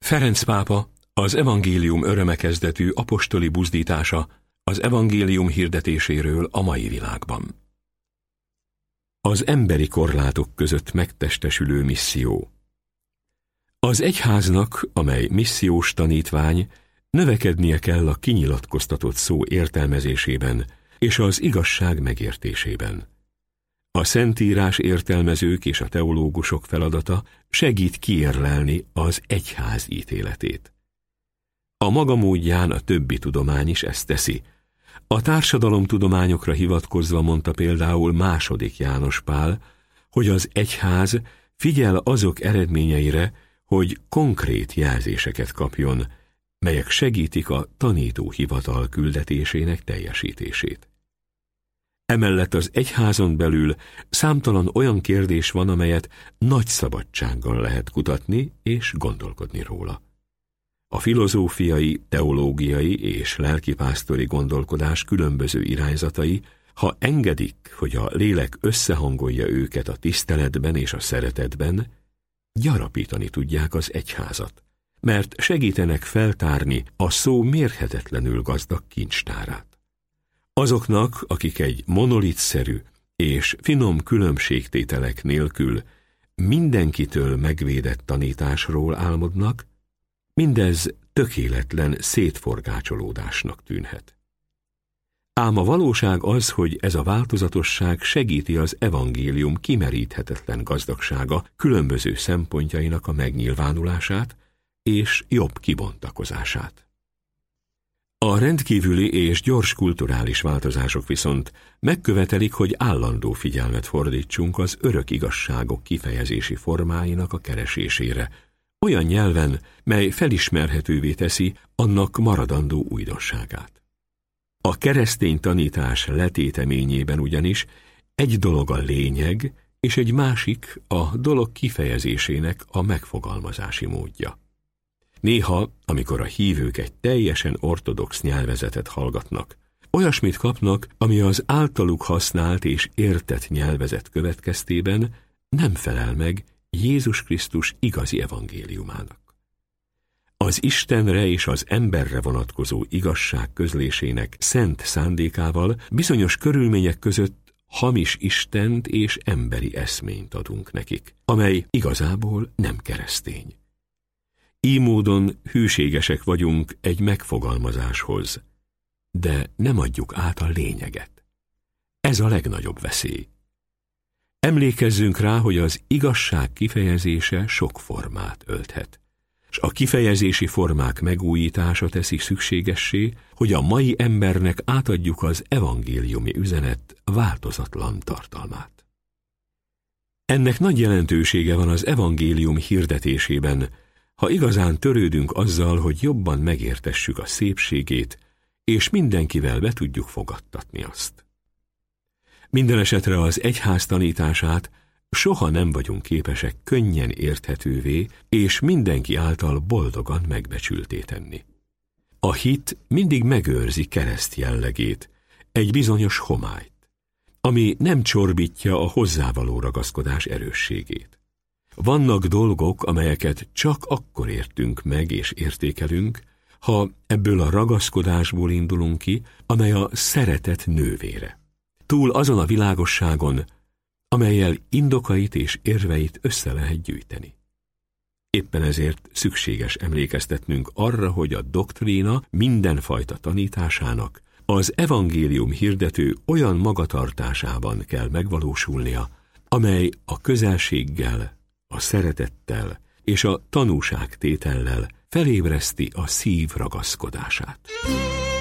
Ferenc pápa az evangélium örömekezdetű apostoli buzdítása az evangélium hirdetéséről a mai világban. Az emberi korlátok között megtestesülő misszió. Az egyháznak, amely missziós tanítvány, növekednie kell a kinyilatkoztatott szó értelmezésében és az igazság megértésében. A Szentírás értelmezők és a teológusok feladata segít kiérlelni az egyház ítéletét. A maga módján a többi tudomány is ezt teszi. A társadalomtudományokra hivatkozva mondta például II. János Pál, hogy az egyház figyel azok eredményeire, hogy konkrét jelzéseket kapjon, melyek segítik a tanító hivatal küldetésének teljesítését. Emellett az egyházon belül számtalan olyan kérdés van, amelyet nagy szabadsággal lehet kutatni és gondolkodni róla. A filozófiai, teológiai és lelkipásztori gondolkodás különböző irányzatai, ha engedik, hogy a lélek összehangolja őket a tiszteletben és a szeretetben, gyarapítani tudják az egyházat, mert segítenek feltárni a szó mérhetetlenül gazdag kincstárát. Azoknak, akik egy monolitszerű és finom különbségtételek nélkül mindenkitől megvédett tanításról álmodnak, mindez tökéletlen szétforgácsolódásnak tűnhet. Ám a valóság az, hogy ez a változatosság segíti az evangélium kimeríthetetlen gazdagsága különböző szempontjainak a megnyilvánulását és jobb kibontakozását. A rendkívüli és gyors kulturális változások viszont megkövetelik, hogy állandó figyelmet fordítsunk az örök igazságok kifejezési formáinak a keresésére, olyan nyelven, mely felismerhetővé teszi annak maradandó újdonságát. A keresztény tanítás letéteményében ugyanis egy dolog a lényeg, és egy másik a dolog kifejezésének a megfogalmazási módja. Néha, amikor a hívők egy teljesen ortodox nyelvezetet hallgatnak, olyasmit kapnak, ami az általuk használt és értett nyelvezet következtében nem felel meg Jézus Krisztus igazi evangéliumának. Az Istenre és az emberre vonatkozó igazság közlésének szent szándékával bizonyos körülmények között hamis Istent és emberi eszményt adunk nekik, amely igazából nem keresztény. Így módon hűségesek vagyunk egy megfogalmazáshoz, de nem adjuk át a lényeget. Ez a legnagyobb veszély. Emlékezzünk rá, hogy az igazság kifejezése sok formát ölthet, és a kifejezési formák megújítása teszi szükségessé, hogy a mai embernek átadjuk az evangéliumi üzenet változatlan tartalmát. Ennek nagy jelentősége van az evangélium hirdetésében, ha igazán törődünk azzal, hogy jobban megértessük a szépségét, és mindenkivel be tudjuk fogadtatni azt. Mindenesetre az egyház tanítását soha nem vagyunk képesek könnyen érthetővé és mindenki által boldogan megbecsülté tenni. A hit mindig megőrzi kereszt jellegét, egy bizonyos homályt, ami nem csorbítja a hozzávaló ragaszkodás erősségét. Vannak dolgok, amelyeket csak akkor értünk meg és értékelünk, ha ebből a ragaszkodásból indulunk ki, amely a szeretet nővére. Túl azon a világosságon, amellyel indokait és érveit össze lehet gyűjteni. Éppen ezért szükséges emlékeztetnünk arra, hogy a doktrína mindenfajta tanításának az evangélium hirdető olyan magatartásában kell megvalósulnia, amely a közelséggel, a szeretettel és a tanúságtétellel felébreszti a szív ragaszkodását.